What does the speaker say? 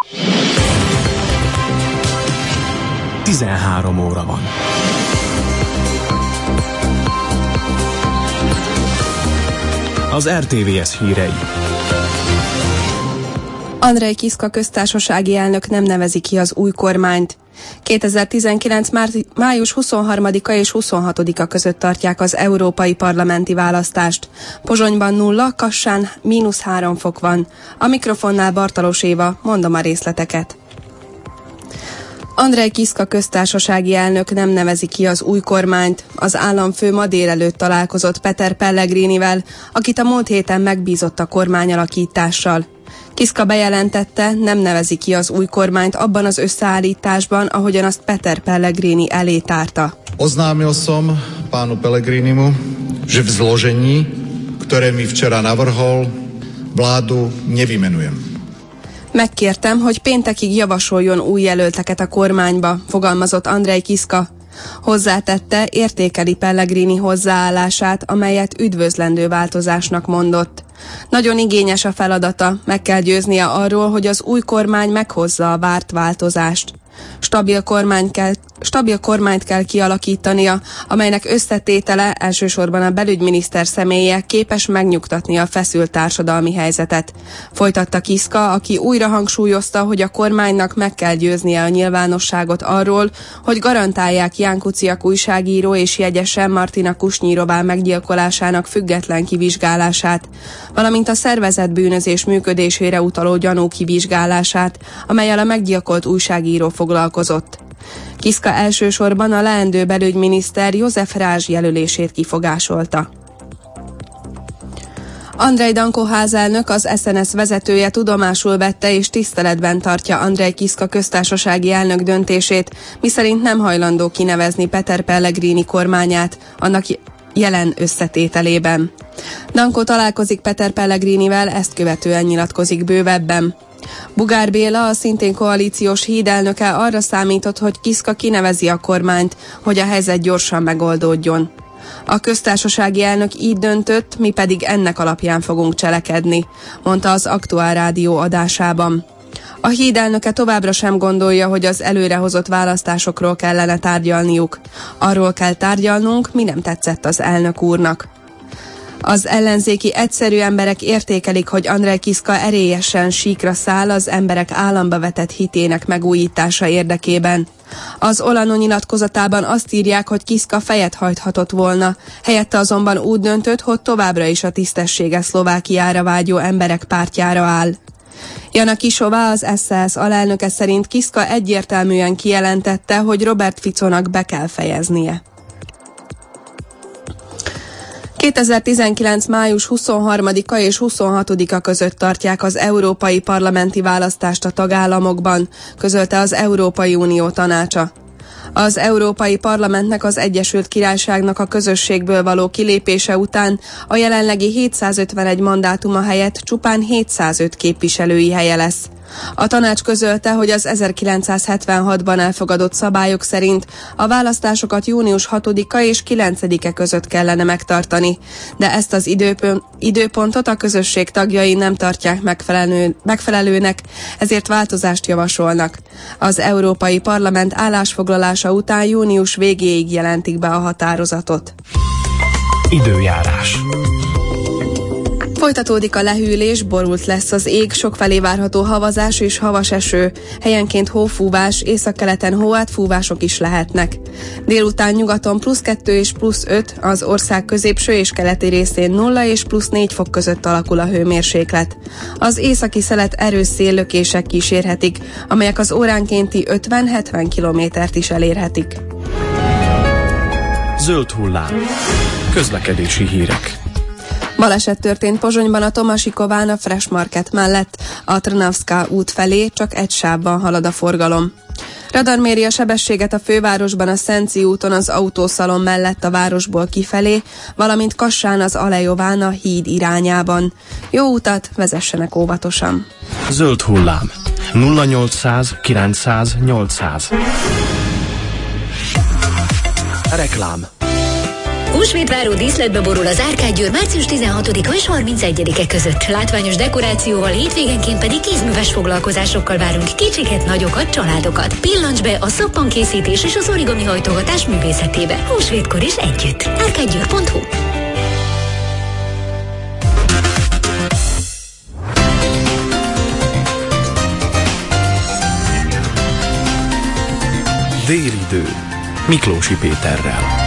13 óra van. Az RTVS hírei. Andrej Kiska köztársasági elnök nem nevezi ki az új kormányt. 2019. május 23-a és 26-a között tartják az európai parlamenti választást. Pozsonyban 0, Kassán -3 fok van. A mikrofonnál Bartalos Éva, mondom a részleteket. Andrej Kiska köztársasági elnök nem nevezi ki az új kormányt. Az államfő ma délelőtt találkozott Peter Pellegrinivel, akit a múlt héten megbízott a kormányalakítással. Kiska bejelentette, nem nevezi ki az új kormányt abban az összeállításban, ahogyan azt Peter Pellegrini elé tárta. Oznámil som pánu Pellegrinimu, že v zložení, ktoré mi včera navrhol, vládu nevymenujem. Megkértem, hogy péntekig javasoljon új jelölteket a kormányba, fogalmazott Andrej Kiska. Hozzátette, értékeli Pellegrini hozzáállását, amelyet üdvözlendő változásnak mondott. Nagyon igényes a feladata, meg kell győznie arról, hogy az új kormány meghozza a várt változást. Stabil kormányt kell kialakítania, amelynek összetétele, elsősorban a belügyminiszter személye képes megnyugtatni a feszült társadalmi helyzetet. Folytatta Kiska, aki újra hangsúlyozta, hogy a kormánynak meg kell győznie a nyilvánosságot arról, hogy garantálják Ján Kuciak újságíró és jegyese Martina Kusnyírová meggyilkolásának független kivizsgálását, valamint a szervezett bűnözés működésére utaló gyanú kivizsgálását, amellyel a meggyilkolt újságíró foglalkozott. Kiska elsősorban a leendő belügyminiszter József Rázs jelölését kifogásolta. Andrej Danko házelnök, az SNS vezetője tudomásul vette és tiszteletben tartja Andrej Kiska köztársasági elnök döntését, miszerint nem hajlandó kinevezni Peter Pellegrini kormányát annak jelen összetételében. Danko találkozik Peter Pellegrinivel, ezt követően nyilatkozik bővebben. Bugár Béla, a szintén koalíciós hídelnöke arra számított, hogy Kiska kinevezi a kormányt, hogy a helyzet gyorsan megoldódjon. A köztársasági elnök így döntött, mi pedig ennek alapján fogunk cselekedni, mondta az Aktuál rádió adásában. A hídelnöke továbbra sem gondolja, hogy az előrehozott választásokról kellene tárgyalniuk. Arról kell tárgyalnunk, mi nem tetszett az elnök úrnak. Az ellenzéki egyszerű emberek értékelik, hogy Andrej Kiska erélyesen síkra száll az emberek államba vetett hitének megújítása érdekében. Az Olano nyilatkozatában azt írják, hogy Kiska fejet hajthatott volna, helyette azonban úgy döntött, hogy továbbra is a tisztességes Szlovákiára vágyó emberek pártjára áll. Jana Kisová, az SZSZ alelnöke szerint Kiska egyértelműen kijelentette, hogy Robert Ficónak be kell fejeznie. 2019. május 23-a és 26-a között tartják az európai parlamenti választást a tagállamokban, közölte az Európai Unió tanácsa. Az Európai Parlamentnek az Egyesült Királyságnak a közösségből való kilépése után a jelenlegi 751 mandátuma helyett csupán 705 képviselői helye lesz. A tanács közölte, hogy az 1976-ban elfogadott szabályok szerint a választásokat június 6-a és 9-e között kellene megtartani, de ezt az időpontot a közösség tagjai nem tartják megfelelőnek, ezért változást javasolnak. Az Európai Parlament állásfoglalása után június végéig jelentik be a határozatot. Időjárás. Folytatódik a lehűlés, borult lesz az ég, sokfelé várható havazás és havas eső, helyenként hófúvás, északkeleten hóátfúvások is lehetnek. Délután nyugaton +2 és +5, az ország középső és keleti részén 0 és +4 fok között alakul a hőmérséklet. Az északi szelet erős széllökések kísérhetik, amelyek az óránkénti 50-70 kilométert is elérhetik. Zöld hullám. Közlekedési hírek. Baleset történt Pozsonyban a Tomasikován a Fresh Market mellett, a Trnavská út felé csak egy sávban halad a forgalom. Radar méri a sebességet a fővárosban a Szenci úton az autószalon mellett a városból kifelé, valamint Kassán az Alejován a híd irányában. Jó utat, vezessenek óvatosan! Zöld hullám. 0800 900 800. Reklám. Húsvétváró díszletbe borul az Árkád-Győr március 16-a és 31-e között. Látványos dekorációval, hétvégenként pedig kézműves foglalkozásokkal várunk kicsiket, nagyokat, családokat. Pillancs be a szappankészítés és az origami hajtogatás művészetébe. Húsvétkor is együtt. Árkád-Győr.hu. Délidő Miklósi Péterrel.